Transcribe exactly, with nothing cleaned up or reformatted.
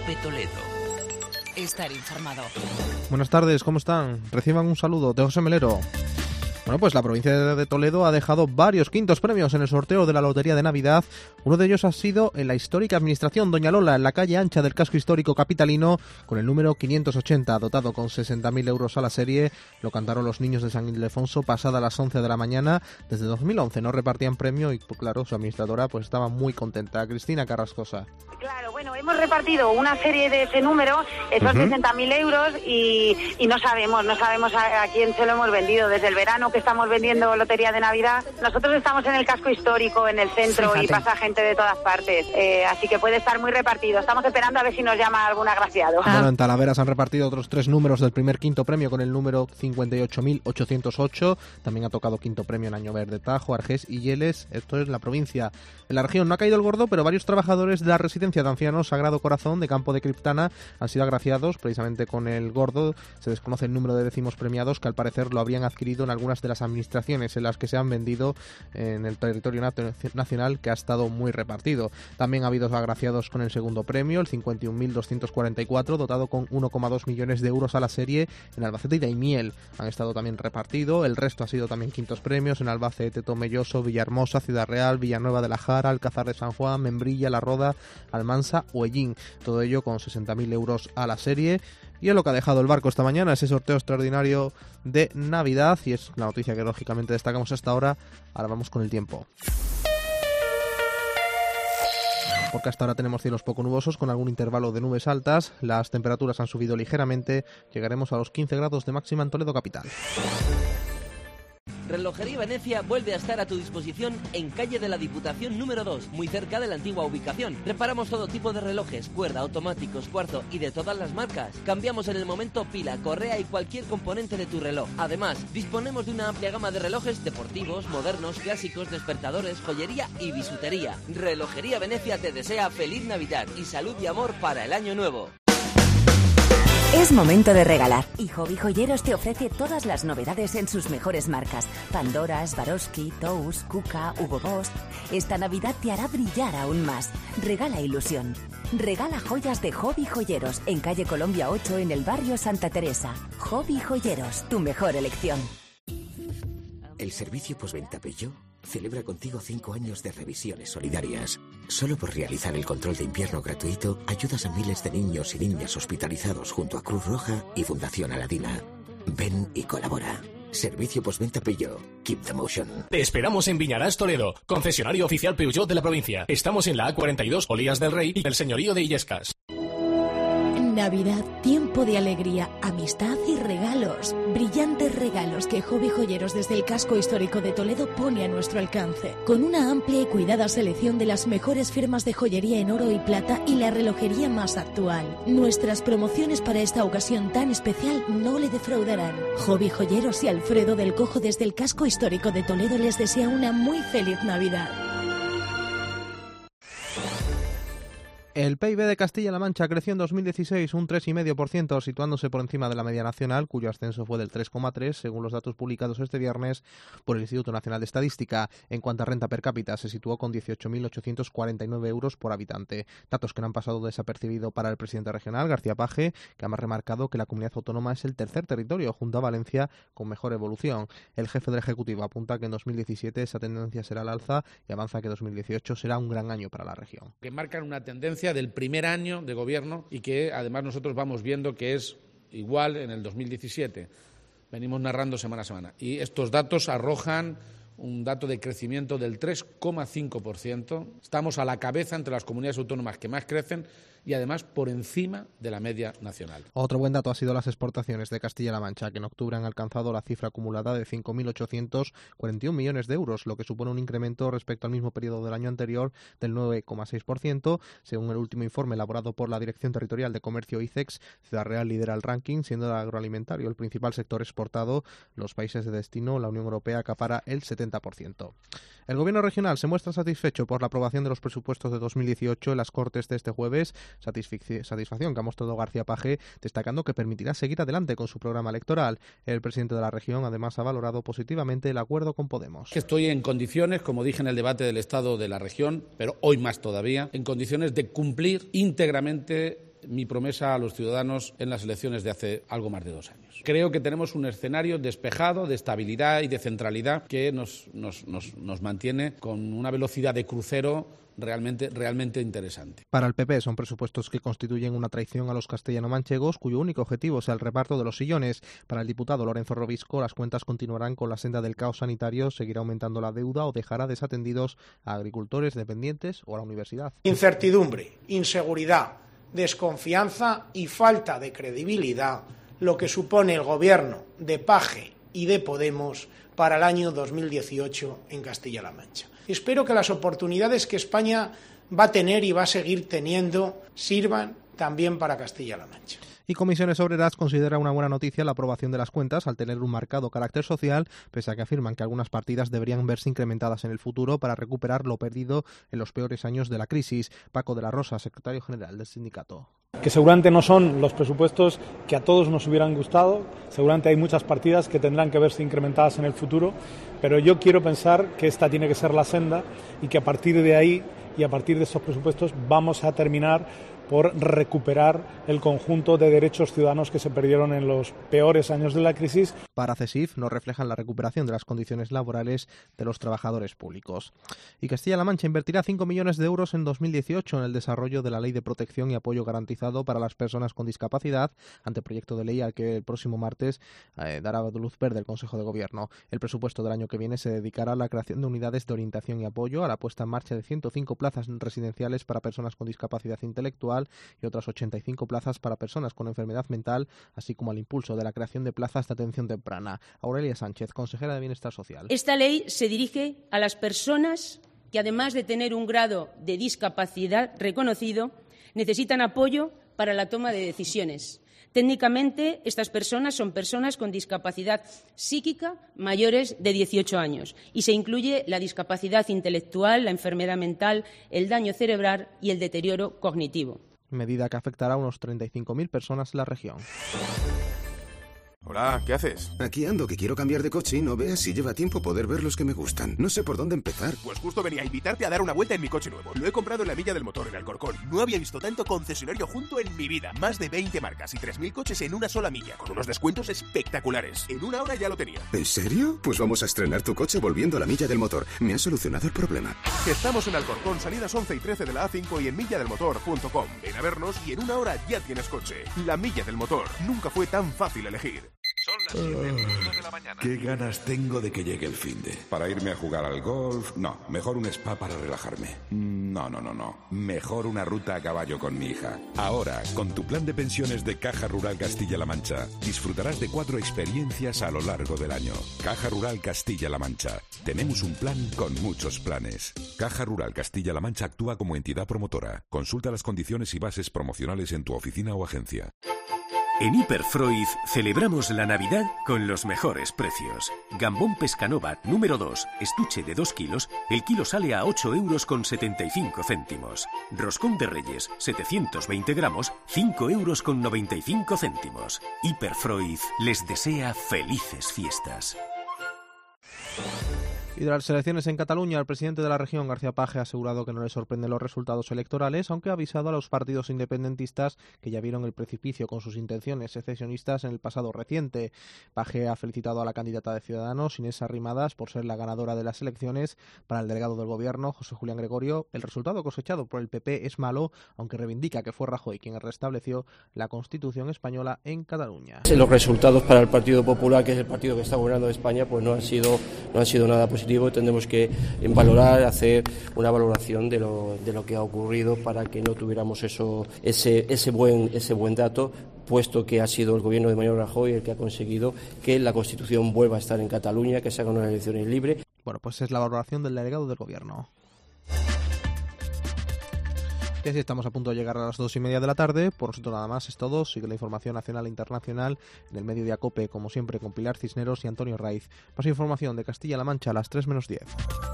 Cope Toledo. Estar informado. Buenas tardes, ¿cómo están? Reciban un saludo de José Melero. Bueno, pues la provincia de Toledo ha dejado varios quintos premios en el sorteo de la Lotería de Navidad. Uno de ellos ha sido en la histórica Administración Doña Lola, en la calle ancha del casco histórico capitalino, con el número quinientos ochenta, dotado con sesenta mil euros a la serie. Lo cantaron los niños de San Ildefonso pasada las once de la mañana. Desde dos mil once no repartían premio y, pues, claro, su administradora pues estaba muy contenta. Cristina Carrascosa. Claro, bueno, hemos repartido una serie de ese número, esos uh-huh. sesenta mil euros, y, y no sabemos, no sabemos a, a quién se lo hemos vendido. Desde el verano que estamos vendiendo Lotería de Navidad, nosotros estamos en el casco histórico, en el centro, Fíjate. y pasa gente de todas partes, eh, así que puede estar muy repartido. Estamos esperando a ver si nos llama algún agraciado. Ah. Bueno, en Talavera se han repartido otros tres números del primer quinto premio con el número cincuenta y ocho mil ochocientos ocho. También ha tocado quinto premio en Año Verde, Tajo, Argés y Yeles. Esto es la provincia. En la región no ha caído el gordo, pero varios trabajadores de la residencia de ancianos Sagrado Corazón de Campo de Criptana han sido agraciados precisamente con el gordo. Se desconoce el número de décimos premiados, que al parecer lo habrían adquirido en algunas de las administraciones en las que se han vendido en el territorio nacional, que ha estado muy repartido. También ha habido agraciados con el segundo premio, el cincuenta y un mil doscientos cuarenta y cuatro, dotado con uno coma dos millones de euros a la serie. En Albacete y Daimiel han estado también repartido. El resto ha sido también quintos premios en Albacete, Tomelloso, Villahermosa, Ciudad Real, Villanueva de la Jara, Alcázar de San Juan, Membrilla, La Roda, Almansa o Ellín. Todo ello con sesenta mil euros a la serie. Y es lo que ha dejado el barco esta mañana, ese sorteo extraordinario de Navidad, y es la noticia que lógicamente destacamos hasta ahora. Ahora vamos con el tiempo. Porque hasta ahora tenemos cielos poco nubosos con algún intervalo de nubes altas. Las temperaturas han subido ligeramente. Llegaremos a los quince grados de máxima en Toledo capital. Relojería Venecia vuelve a estar a tu disposición en calle de la Diputación número dos, muy cerca de la antigua ubicación. Reparamos todo tipo de relojes, cuerda, automáticos, cuarzo y de todas las marcas. Cambiamos en el momento pila, correa y cualquier componente de tu reloj. Además, disponemos de una amplia gama de relojes deportivos, modernos, clásicos, despertadores, joyería y bisutería. Relojería Venecia te desea feliz Navidad y salud y amor para el año nuevo. Es momento de regalar y Hobby Joyeros te ofrece todas las novedades en sus mejores marcas: Pandora, Swarovski, Tous, Kuka, Hugo Boss. Esta Navidad te hará brillar aún más. Regala ilusión. Regala joyas de Hobby Joyeros en calle Colombia ocho en el barrio Santa Teresa. Hobby Joyeros, tu mejor elección. El servicio postventa Peugeot celebra contigo cinco años de revisiones solidarias. Solo por realizar el control de invierno gratuito, ayudas a miles de niños y niñas hospitalizados junto a Cruz Roja y Fundación Aladina. Ven y colabora. Servicio postventa Peugeot. Keep the motion. Te esperamos en Viñarás, Toledo, concesionario oficial Peugeot de la provincia. Estamos en la A cuarenta y dos, Olías del Rey y el Señorío de Illescas. Navidad, tiempo de alegría, amistad y regalos. Brillantes regalos que Hobby Joyeros desde el casco histórico de Toledo pone a nuestro alcance. Con una amplia y cuidada selección de las mejores firmas de joyería en oro y plata y la relojería más actual. Nuestras promociones para esta ocasión tan especial no le defraudarán. Hobby Joyeros y Alfredo del Cojo desde el casco histórico de Toledo les desea una muy feliz Navidad. El P I B de Castilla-La Mancha creció en dos mil dieciséis un tres coma cinco por ciento, situándose por encima de la media nacional, cuyo ascenso fue del tres coma tres, según los datos publicados este viernes por el Instituto Nacional de Estadística. En cuanto a renta per cápita, se situó con dieciocho mil ochocientos cuarenta y nueve euros por habitante. Datos que no han pasado desapercibido para el presidente regional, García Page, que ha remarcado que la comunidad autónoma es el tercer territorio, junto a Valencia, con mejor evolución. El jefe del Ejecutivo apunta que en dos mil diecisiete esa tendencia será al alza y avanza que dos mil dieciocho será un gran año para la región. Que marcan una tendencia del primer año de gobierno y que además nosotros vamos viendo que es igual en el dos mil diecisiete. Venimos narrando semana a semana y estos datos arrojan un dato de crecimiento del tres coma cinco por ciento. Estamos a la cabeza entre las comunidades autónomas que más crecen y además por encima de la media nacional. Otro buen dato ha sido las exportaciones de Castilla-La Mancha, que en octubre han alcanzado la cifra acumulada de cinco mil ochocientos cuarenta y un millones de euros, lo que supone un incremento respecto al mismo periodo del año anterior del nueve coma seis por ciento. Según el último informe elaborado por la Dirección Territorial de Comercio I C E X, Ciudad Real lidera el ranking, siendo el agroalimentario el principal sector exportado. Los países de destino, la Unión Europea, acapara el setenta por ciento. El Gobierno regional se muestra satisfecho por la aprobación de los presupuestos de dos mil dieciocho en las Cortes de este jueves, satisfacción que ha mostrado García Page, destacando que permitirá seguir adelante con su programa electoral. El presidente de la región además ha valorado positivamente el acuerdo con Podemos. Estoy en condiciones, como dije en el debate del Estado de la región, pero hoy más todavía, en condiciones de cumplir íntegramente mi promesa a los ciudadanos en las elecciones de hace algo más de dos años. Creo que tenemos un escenario despejado, de estabilidad y de centralidad que nos, nos, nos, nos mantiene con una velocidad de crucero realmente, realmente interesante. Para el P P son presupuestos que constituyen una traición a los castellano-manchegos, cuyo único objetivo sea el reparto de los sillones. Para el diputado Lorenzo Robisco, las cuentas continuarán con la senda del caos sanitario, seguirá aumentando la deuda o dejará desatendidos a agricultores, dependientes o a la universidad. Incertidumbre, inseguridad, desconfianza y falta de credibilidad, lo que supone el gobierno de Paje y de Podemos para el año dos mil dieciocho en Castilla-La Mancha. Espero que las oportunidades que España va a tener y va a seguir teniendo sirvan también para Castilla-La Mancha. Y Comisiones Obreras considera una buena noticia la aprobación de las cuentas al tener un marcado carácter social, pese a que afirman que algunas partidas deberían verse incrementadas en el futuro para recuperar lo perdido en los peores años de la crisis. Paco de la Rosa, secretario general del sindicato. Que seguramente no son los presupuestos que a todos nos hubieran gustado, seguramente hay muchas partidas que tendrán que verse incrementadas en el futuro, pero yo quiero pensar que esta tiene que ser la senda y que a partir de ahí y a partir de estos presupuestos vamos a terminar por recuperar el conjunto de derechos ciudadanos que se perdieron en los peores años de la crisis. Para CESIF no reflejan la recuperación de las condiciones laborales de los trabajadores públicos. Y Castilla-La Mancha invertirá cinco millones de euros en dos mil dieciocho en el desarrollo de la Ley de Protección y Apoyo Garantizado para las Personas con Discapacidad, anteproyecto de ley al que el próximo martes eh, dará luz verde el Consejo de Gobierno. El presupuesto del año que viene se dedicará a la creación de unidades de orientación y apoyo, a la puesta en marcha de ciento cinco plazas residenciales para personas con discapacidad intelectual y otras ochenta y cinco plazas para personas con enfermedad mental, así como al impulso de la creación de plazas de atención temprana. Aurelia Sánchez, consejera de Bienestar Social. Esta ley se dirige a las personas que, además de tener un grado de discapacidad reconocido, necesitan apoyo para la toma de decisiones. Técnicamente, estas personas son personas con discapacidad psíquica mayores de dieciocho años y se incluye la discapacidad intelectual, la enfermedad mental, el daño cerebral y el deterioro cognitivo. Medida que afectará a unos treinta y cinco mil personas en la región. Hola, ¿qué haces? Aquí ando, que quiero cambiar de coche y no veas si lleva tiempo poder ver los que me gustan. No sé por dónde empezar. Pues justo venía a invitarte a dar una vuelta en mi coche nuevo. Lo he comprado en la Milla del Motor, en Alcorcón. No había visto tanto concesionario junto en mi vida. Más de veinte marcas y tres mil coches en una sola milla, con unos descuentos espectaculares. En una hora ya lo tenía. ¿En serio? Pues vamos a estrenar tu coche volviendo a la Milla del Motor. Me ha solucionado el problema. Estamos en Alcorcón, salidas once y trece de la A cinco y en milla del motor punto com. Ven a vernos y en una hora ya tienes coche. La Milla del Motor. Nunca fue tan fácil elegir. Son las siete de la mañana. Qué ganas tengo de que llegue el finde. Para irme a jugar al golf, no. Mejor un spa para relajarme. No, no, no, no. Mejor una ruta a caballo con mi hija. Ahora, con tu plan de pensiones de Caja Rural Castilla-La Mancha, disfrutarás de cuatro experiencias a lo largo del año. Caja Rural Castilla-La Mancha. Tenemos un plan con muchos planes. Caja Rural Castilla-La Mancha actúa como entidad promotora. Consulta las condiciones y bases promocionales en tu oficina o agencia. En Hiperfreud celebramos la Navidad con los mejores precios. Gambón Pescanova número dos, estuche de dos kilos, el kilo sale a ocho euros con setenta y cinco céntimos. Roscón de Reyes, setecientos veinte gramos, cinco euros con noventa y cinco céntimos. Hiperfreud les desea felices fiestas. Y de las elecciones en Cataluña, el presidente de la región, García Paje, ha asegurado que no le sorprenden los resultados electorales, aunque ha avisado a los partidos independentistas que ya vieron el precipicio con sus intenciones secesionistas en el pasado reciente. Paje ha felicitado a la candidata de Ciudadanos, Inés Arrimadas, por ser la ganadora de las elecciones. Para el delegado del Gobierno, José Julián Gregorio, el resultado cosechado por el P P es malo, aunque reivindica que fue Rajoy quien restableció la Constitución española en Cataluña. Los resultados para el Partido Popular, que es el partido que está gobernando España, pues no han sido, no han sido nada positivos. Tendremos que valorar, hacer una valoración de lo, de lo que ha ocurrido para que no tuviéramos eso, ese, ese, buen, ese buen dato, puesto que ha sido el gobierno de Mariano Rajoy el que ha conseguido que la Constitución vuelva a estar en Cataluña, que se hagan unas elecciones libres. Bueno, pues es la valoración del delegado del Gobierno. Y así estamos a punto de llegar a las dos y media de la tarde. Por nosotros nada más es todo. Sigue la información nacional e internacional en el Mediodía COPE, como siempre, con Pilar Cisneros y Antonio Raiz. Más información de Castilla-La Mancha a las tres menos diez.